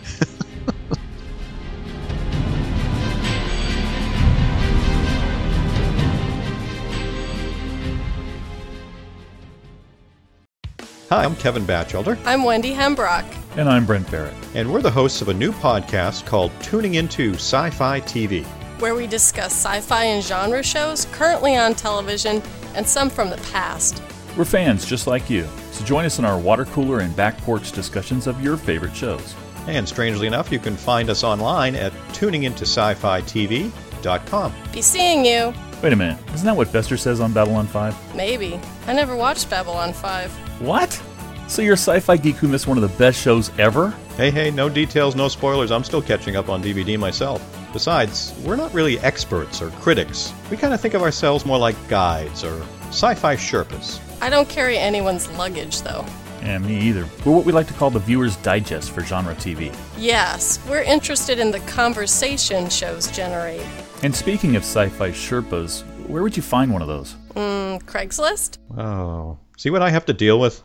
Hi, I'm Kevin Batchelder. I'm Wendy Hembrock. And I'm Brent Barrett. And we're the hosts of a new podcast called Tuning Into Sci-Fi T V, where we discuss sci-fi and genre shows currently on television and some from the past. We're fans just like you, so join us in our water cooler and back porch discussions of your favorite shows. And strangely enough, you can find us online at tuning into sci fi t v dot com. Be seeing you. Wait a minute, isn't that what Bester says on Babylon five? Maybe. I never watched Babylon five. What? So you're a sci-fi geek who missed one of the best shows ever? Hey, hey, no details, no spoilers. I'm still catching up on D V D myself. Besides, we're not really experts or critics. We kind of think of ourselves more like guides or sci-fi Sherpas. I don't carry anyone's luggage, though. Yeah, me either. We're what we like to call the viewer's digest for genre T V. Yes, we're interested in the conversation shows generate. And speaking of sci-fi Sherpas, where would you find one of those? Mm, Craigslist? Oh, see what I have to deal with?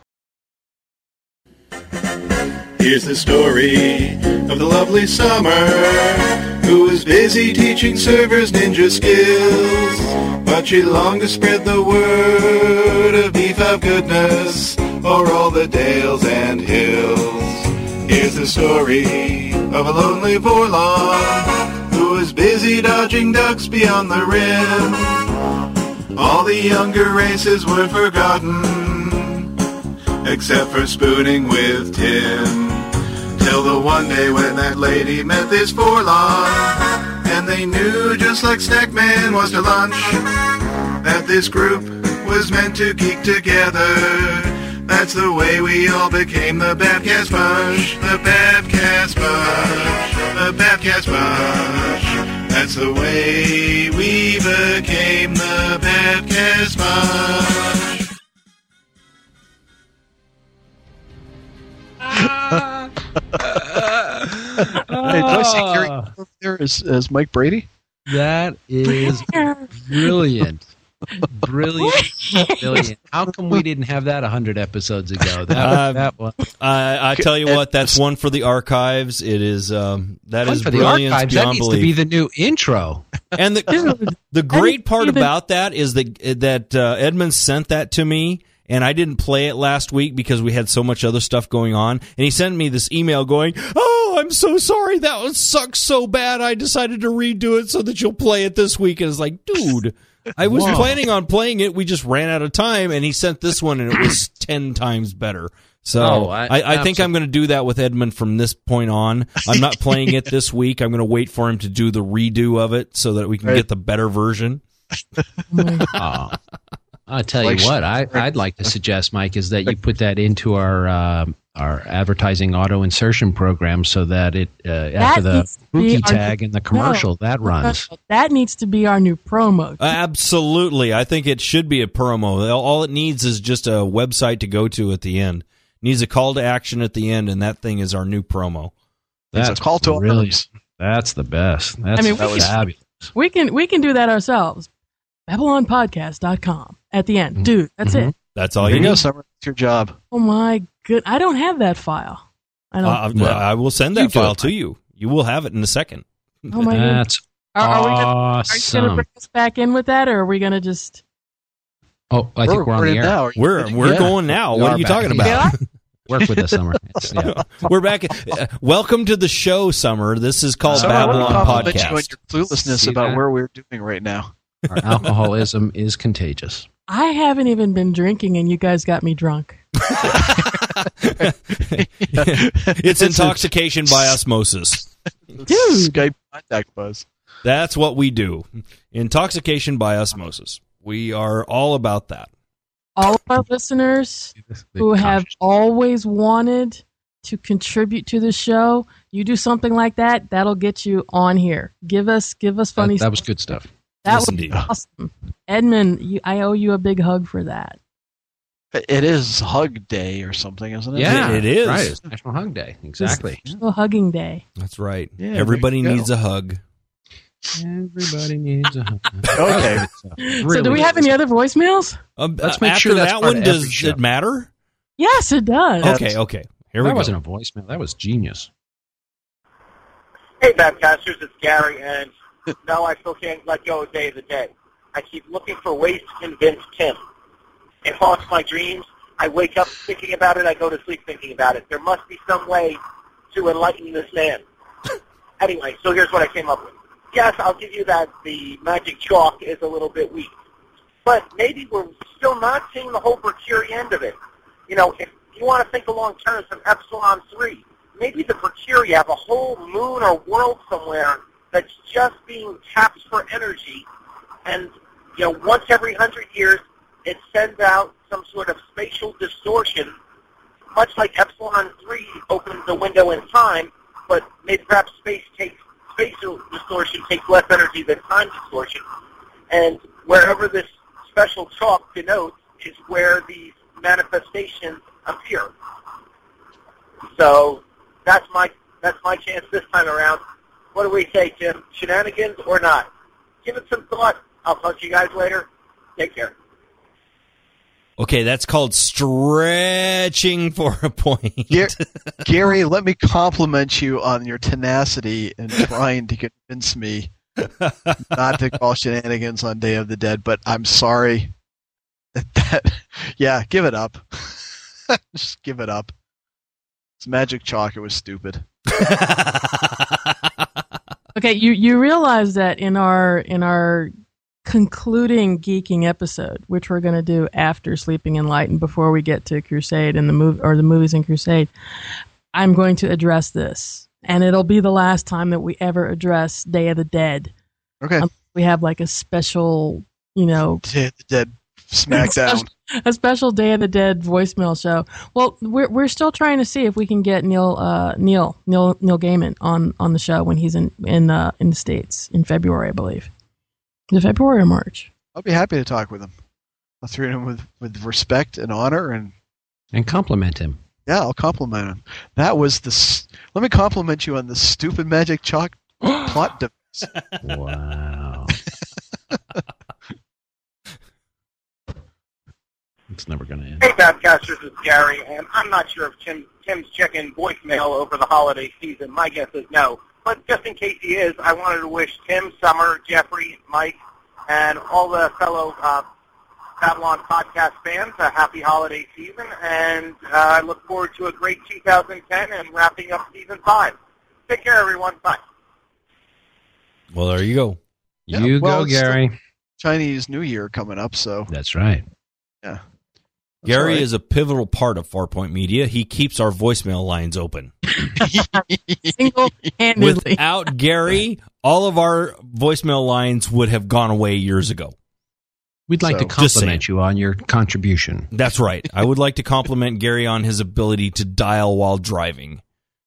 Here's the story of the lovely Summer, who was busy teaching servers ninja skills, but she longed to spread the word of beef of goodness o'er all the dales and hills. Here's the story of a lonely Vorlon, who was busy dodging ducks beyond the rim. All the younger races were forgotten, except for spooning with Tim. Till the one day when that lady met this Vorlon, and they knew, just like Snackman was to lunch, that this group was meant to geek together. That's the way we all became the Babcast Bunch, the Babcast Bunch, the Babcast Bunch. That's the way we became the Babcast Bunch. Hey, do I see Gary over there as, as Mike Brady? That is brilliant. Brilliant. Brilliant. How come we didn't have that one hundred episodes ago? That, Uh, that one. I, I tell you what, that's one for the archives. It is um, that One is for the brilliance archives. That beyond needs belief. to be the new intro. And the the great part even- about that is that that uh, Edmund sent that to me, and I didn't play it last week because we had so much other stuff going on. And he sent me this email going, "Oh, I'm so sorry. That one sucks so bad. I decided to redo it so that you'll play it this week." And it's like, dude, I was Whoa. planning on playing it. We just ran out of time, and he sent this one, and it was ten times better. So Oh, I- I, I think absolutely. I'm going to do that with Edmund from this point on. I'm not playing it this week. I'm going to wait for him to do the redo of it so that we can Right. get the better version. Oh. I'll tell you what, I, I'd like to suggest, Mike, is that you put that into our uh, our advertising auto insertion program so that it uh, after the needs to be spooky our- tag and the commercial No. that runs. That needs to be our new promo. Absolutely. I think it should be a promo. All it needs is just a website to go to at the end. Needs a call to action at the end, and that thing is our new promo. It's a That's call to really, arms. That's the best. That's I mean, that we was can- fabulous. We can we can do that ourselves. Babylon Podcast dot com at the end. Dude, that's Mhm. it. That's all There you you go, need. Summer. It's your job. Oh my good. I don't have that file. I don't. Uh, well, I will send that You do file it, to you. You will have it in a second. oh my god. That's Are, are we gonna, are you going awesome. to bring us back in with that, or are we going to just? Oh, I think we're, on the recording air. now. Are you We're kidding? we're Yeah. going now. We What are are you back. talking Yeah. about? Work with us, Summer. It's, yeah. We're back. Uh, welcome to the show, Summer. This is called Summer, I want to Babylon compliment you on Podcast. your cluelessness See about that? where we're doing right now. Our alcoholism is contagious. I haven't even been drinking, and you guys got me drunk. It's intoxication by osmosis. Dude. Skype contact buzz. That's what we do. Intoxication by osmosis. We are all about that. All of our listeners who have always wanted to contribute to the show, you do something like that, that'll get you on here. Give us, give us funny. That, that was stuff. good stuff. That Yes, was indeed. awesome, Edmund. You, I owe you a big hug for that. It is Hug Day or something, isn't it? Yeah, it is. Right, it's National Hug Day. Exactly. It's National Hugging Day. That's right. Yeah, Everybody there you needs go. a hug. Everybody needs a hug. Okay. So do we have any other voicemails? Um, Let's uh, make after sure that's that part one, of every does show. it matter? Yes, it does. Okay, okay. Here we that go. wasn't a voicemail. That was genius. Hey, Babcasters, it's Gary, and no, I still can't let go of Day of the Dead. I keep looking for ways to convince Tim. It haunts my dreams. I wake up thinking about it. I go to sleep thinking about it. There must be some way to enlighten this man. Anyway, so here's what I came up with. Yes, I'll give you that the magic chalk is a little bit weak. But maybe we're still not seeing the whole Mercury end of it. You know, if you want to think along terms of Epsilon three, maybe the Mercury have a whole moon or world somewhere that's just being tapped for energy, and, you know, once every hundred years, it sends out some sort of spatial distortion, much like Epsilon three opens the window in time, but maybe perhaps space takes spatial distortion takes less energy than time distortion, and wherever this special chalk denotes is where these manifestations appear. So that's my that's my chance this time around. What do we say, Tim? Shenanigans or not? Give it some thought. I'll talk to you guys later. Take care. Okay, that's called stretching for a point. Gar- Gary, let me compliment you on your tenacity in trying to convince me not to call shenanigans on Day of the Dead, but I'm sorry. That, yeah, give it up. Just give it up. It's magic chalk. It was stupid. Okay, you you realize that in our in our concluding geeking episode, which we're going to do after Sleeping Enlightened, before we get to Crusade and the movie or the movies in Crusade, I'm going to address this, and it'll be the last time that we ever address Day of the Dead. Okay, um, we have like a special, you know, Day of the Dead Smackdown. A special Day of the Dead voicemail show. Well, we're we're still trying to see if we can get Neil uh, Neil Neil Neil Gaiman on, on the show when he's in in uh, in the States in February, I believe. Is it February or March? I'll be happy to talk with him. I'll treat him with, with respect and honor, and and compliment him. Yeah, I'll compliment him. That was the. S- Let me compliment you on the stupid magic chalk plot device. Wow. It's never going to end. Hey, Babcasters, it's Gary, and I'm not sure if Tim, Tim's checking voicemail over the holiday season. My guess is no. But just in case he is, I wanted to wish Tim, Summer, Jeffrey, Mike, and all the fellow uh, Babylon podcast fans a happy holiday season, and uh, I look forward to a great two thousand ten and wrapping up season five. Take care, everyone. Bye. Well, there you go. Yeah, you well, go, Gary. Chinese New Year coming up, so that's right. Yeah. Gary right. is a pivotal part of Farpoint Media. He keeps our voicemail lines open. Single-handedly. Without Gary, all of our voicemail lines would have gone away years ago. We'd like So, to just saying. compliment you on your contribution. That's right. I would like to compliment Gary on his ability to dial while driving.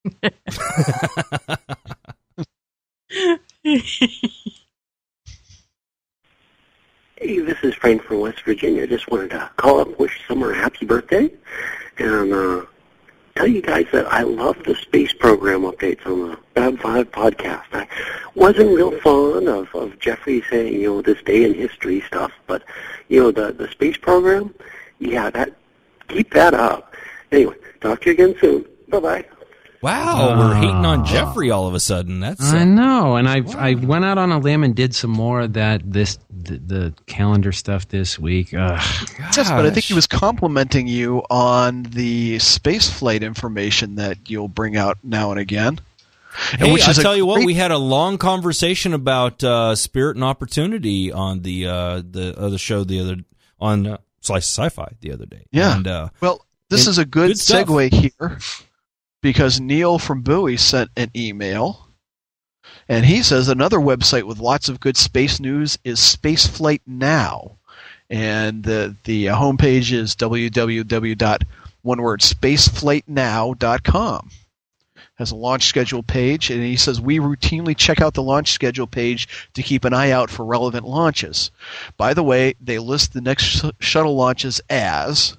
Hey, this is Frank from West Virginia. Just wanted to call up, wish Summer a happy birthday, and uh, tell you guys that I love the space program updates on the Bab five podcast. I wasn't real fond of, of Jeffrey saying, you know, this day in history stuff, but, you know, the, the space program, yeah, that keep that up. Anyway, talk to you again soon. Bye-bye. Wow, we're hating on Jeffrey all of a sudden. That's uh, I know, and I I went out on a limb and did some more of that this the, the calendar stuff this week. Ugh. yes, but I think he was complimenting you on the space flight information that you'll bring out now and again. Hey, which I'll is a tell you what, great- we had a long conversation about uh, Spirit and Opportunity on the uh, the other show the other on uh, Slice of Sci-Fi the other day. Yeah. And, uh, well, this and is a good, good stuff. segue here because Neil from Bowie sent an email, and he says another website with lots of good space news is Spaceflight Now, and the the uh, homepage is w w w dot one word spaceflight now dot com. Has a launch schedule page, and he says we routinely check out the launch schedule page to keep an eye out for relevant launches. By the way, they list the next sh- shuttle launches as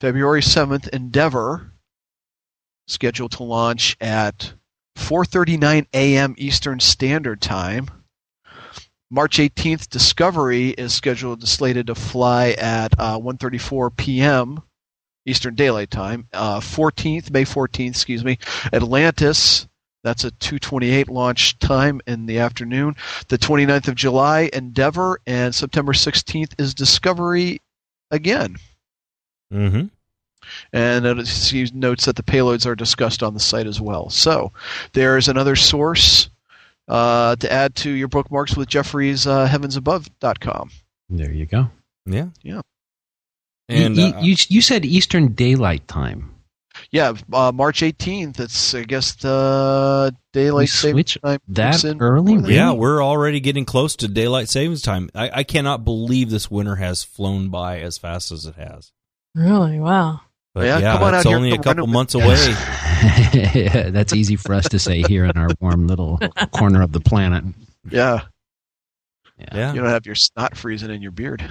February seventh, Endeavor, scheduled to launch at four thirty-nine a.m. Eastern Standard Time. March eighteenth, Discovery is scheduled to slated to fly at uh, one thirty-four p.m. Eastern Daylight Time. Uh, fourteenth, May fourteenth, excuse me, Atlantis. That's a two twenty-eight launch time in the afternoon. The twenty-ninth of July, Endeavor, and September sixteenth is Discovery again. Mm-hmm. And it notes that the payloads are discussed on the site as well. So there's another source uh, to add to your bookmarks with Jeffrey's uh, heavens above dot com. There you go. Yeah. Yeah. And you, you, you said Eastern Daylight Time. Yeah, uh, March eighteenth. It's, I guess, the daylight savings time. That early? Really? Yeah, we're already getting close to daylight savings time. I, I cannot believe this winter has flown by as fast as it has. Really? Wow. But yeah, yeah come on it's out only here, a couple months away. Yeah, that's easy for us to say here in our warm little corner of the planet. Yeah. Yeah. yeah. You don't have your snot freezing in your beard.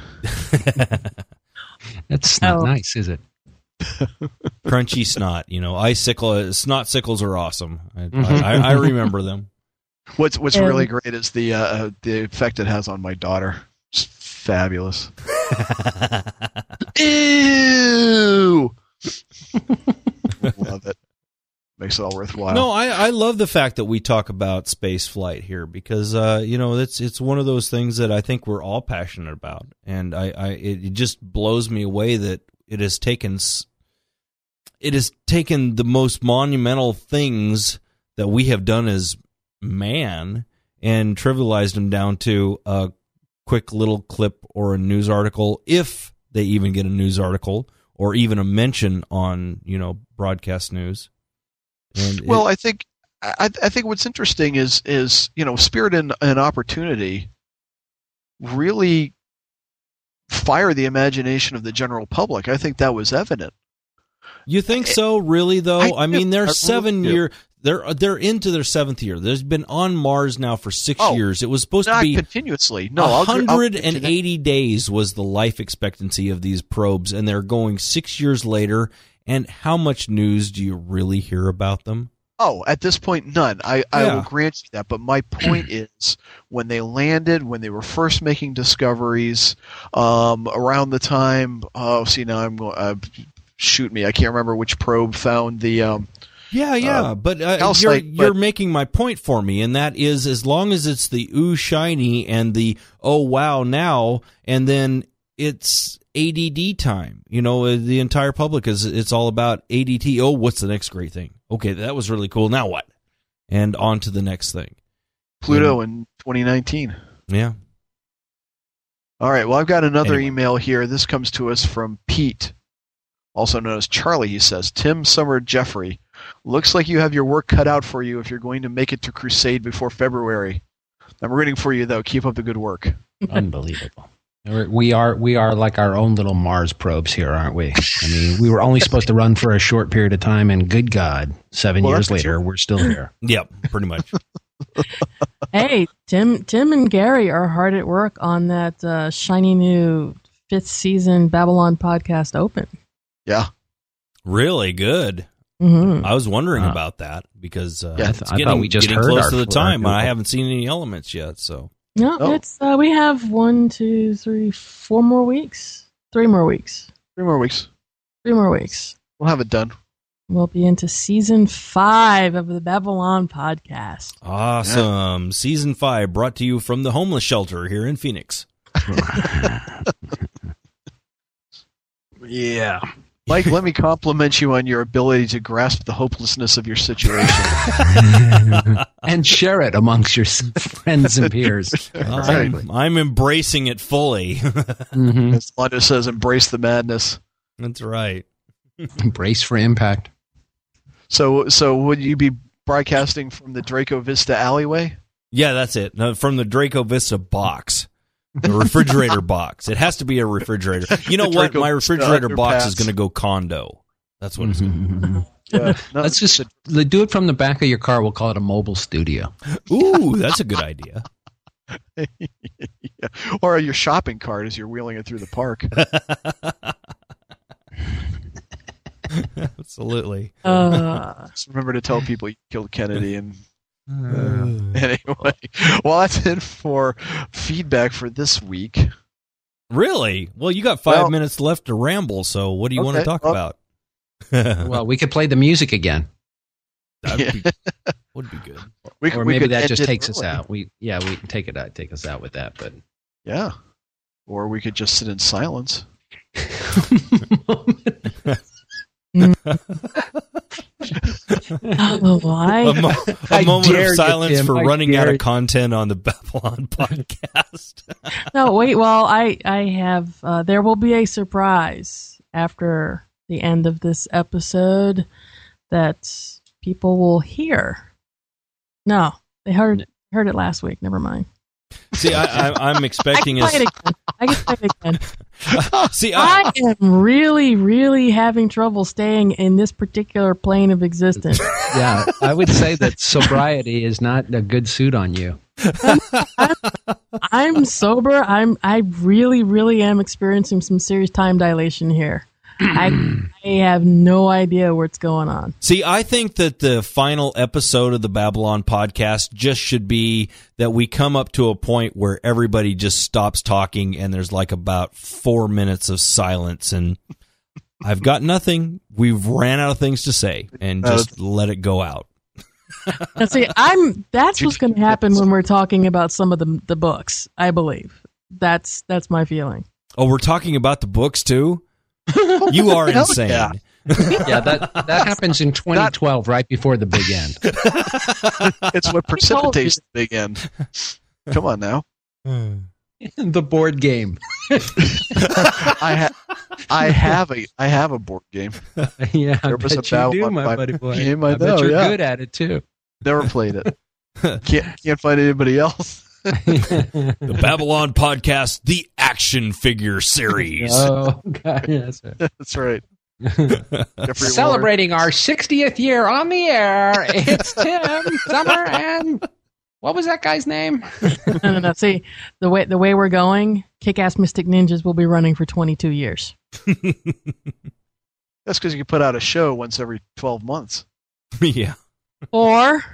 That's not oh. nice, is it? Crunchy snot, you know, icicle, snot sickles are awesome. I, mm-hmm. I, I remember them. What's What's Um, really great is the uh, the effect it has on my daughter. It's fabulous. Ew! Love it. Makes it all worthwhile. No, I, I love the fact that we talk about space flight here because uh, you know it's it's one of those things that I think we're all passionate about, and I, I it, it just blows me away that it has taken it has taken the most monumental things that we have done as man and trivialized them down to a quick little clip or a news article, if they even get a news article or even a mention on, you know, broadcast news. And well, it, I think I, I think what's interesting is is you know, Spirit and, and Opportunity really fire the imagination of the general public. I think that was evident. You think so, really? Though I, I mean, they're I seven really year. They're they're into their seventh year. There's been on Mars now for six oh, years. It was supposed not to be continuously. No, one hundred eighty eighty days was the life expectancy of these probes, and they're going six years later. And how much news do you really hear about them? Oh, at this point, none. I, yeah. I will grant you that. But my point is, when they landed, when they were first making discoveries, um, around the time, oh, see, now I'm going, uh, shoot me, I can't remember which probe found the, um, Yeah, yeah, uh, but uh, calcite, you're, you're but, making my point for me, and that is as long as it's the ooh shiny and the oh wow now, and then it's A D D time. You know, the entire public is it's all about A D T. Oh, what's the next great thing? Okay, that was really cool. Now what? And on to the next thing. Pluto and, in twenty nineteen. Yeah. All right, well, I've got another anyway. email here. This comes to us from Pete, also known as Charlie. He says, Tim, Summer, Jeffrey, looks like you have your work cut out for you if you're going to make it to Crusade before February. I'm rooting for you, though. Keep up the good work. Unbelievable. We are we are like our own little Mars probes here, aren't we? I mean, we were only supposed to run for a short period of time, and good God, seven well, years later, we're still here. Yep, pretty much. Hey, Tim, Tim and Gary are hard at work on that uh, shiny new fifth season Babylon podcast open. Yeah, really good. Mm-hmm. I was wondering uh, about that because uh, yeah, it's I getting, thought we just getting heard close our, to the time, and our I haven't seen any elements yet. So no, oh. it's uh, we have one, two, three, four more weeks, three more weeks, three more weeks, three more weeks. We'll have it done. We'll be into season five of the Babylon podcast. Awesome. Yeah. Season five brought to you from the homeless shelter here in Phoenix. Yeah. Mike, let me compliment you on your ability to grasp the hopelessness of your situation. And share it amongst your friends and peers. I'm, I'm embracing it fully. Mm-hmm. As Lando says, embrace the madness. That's right. Embrace for impact. So, so would you be broadcasting from the Draco Vista alleyway? Yeah, that's it. No, from the Draco Vista box. The refrigerator box. It has to be a refrigerator. You know what? My refrigerator box is going to go condo. That's what it's going to be. Yeah, no, Let's just do it from the back of your car. We'll call it a mobile studio. Ooh, that's a good idea. Yeah. Or your shopping cart as you're wheeling it through the park. Absolutely. Uh, Just remember to tell people you killed Kennedy. And uh, anyway, well, that's it for feedback for this week. Really? Well, you got five Well- minutes left to ramble, so what do you want to Okay, talk well- about? Well, we could play the music again. That'd be, would be good. We could- or we maybe could that end just it takes us early. out. We yeah, we can take it out, take us out with that. But Yeah. Or we could just sit in silence. oh, why? A, mo- a I moment dare of you, silence Tim. for I running out dare of you. content on the Babylon podcast. No, wait. Well, I I have. Uh, there will be a surprise after the end of this episode that people will hear. No, they heard heard it last week. Never mind. See, I, I, I'm expecting I us. can play it again. I can play it again. See, I, I am really, really having trouble staying in this particular plane of existence. yeah, I would say that sobriety is not a good suit on you. I'm, I'm sober. I'm. I really, really am experiencing some serious time dilation here. I, I have no idea what's going on. See, I think that the final episode of the Babylon podcast just should be that we come up to a point where everybody just stops talking and there's like about four minutes of silence and I've got nothing. We've ran out of things to say and just let it go out. Now, see, I'm. That's what's going to happen when we're talking about some of the the books. I believe that's that's my feeling. Oh, we're talking about the books too? You are Hell insane. yeah. Yeah, that that happens in twenty twelve, right before the big end. It's what precipitates the big end. Come on now. The board game. I ha- I have a I have a board game. Yeah, I There was bet a you do, Babylon my five buddy boy. game, I I bet know, you're yeah. good at it too. Never played it. Can't can't find anybody else. The Babylon podcast, the action figure series. Oh, God, yes. That's right. Jeffrey Celebrating our sixtieth year on the air, it's Tim Summer and what was that guy's name? no, no, no. See, the way the way we're going, Kick-Ass Mystic Ninjas will be running for twenty-two years. That's because you can put out a show once every twelve months. Yeah. Or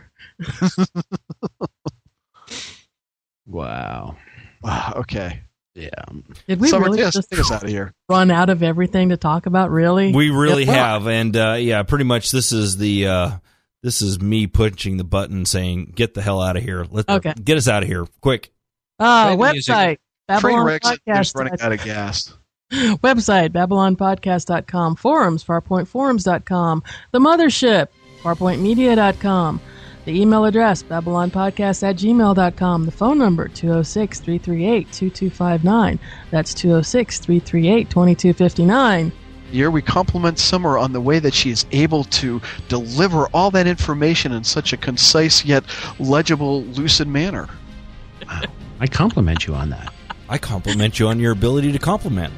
Wow. Wow. Okay. Yeah. did we Summer, really take us, just take us out of here. run out of everything to talk about? Really? We really Yeah. have, and uh, yeah, pretty much this is the uh, this is me pushing the button, saying, "Get the hell out of here! Let Okay. get us out of here, quick!" Uh, Play the music. website Train Babylon wrecks and Podcast. just running out of gas. Website, babylon podcast dot com. Forums, farpoint forums dot com. The mothership, farpoint media dot com. The email address, babylonpodcast at gmail dot com. The phone number, two oh six, three three eight, two two five nine. That's two oh six, three three eight, two two five nine. Here we compliment Summer on the way that she is able to deliver all that information in such a concise yet legible, lucid manner. I compliment you on that. I compliment you on your ability to compliment.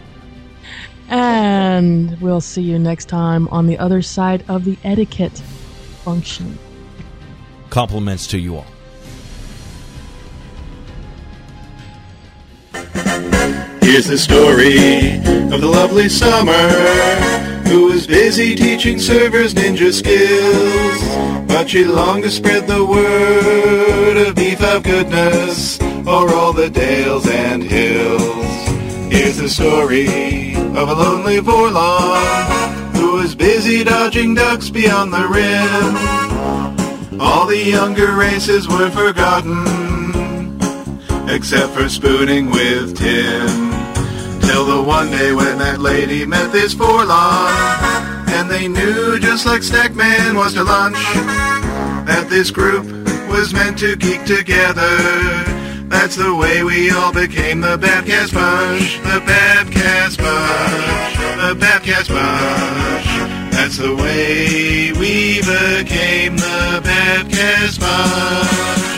And we'll see you next time on the other side of the etiquette function. Compliments to you all. Here's the story of the lovely Summer, who was busy teaching servers ninja skills, but she longed to spread the word of beef of goodness o'er all the dales and hills. Here's the story of a lonely Vorlon, who was busy dodging ducks beyond the rim. All the younger races were forgotten, except for spooning with Tim. Till the one day when that lady met this Vorlon, and they knew, just like Snackman was to lunch, that this group was meant to geek together. That's the way we all became the Babcast Bunch, the Babcast Bunch, the Babcast Bunch. That's the way we became the Babcast Bunch.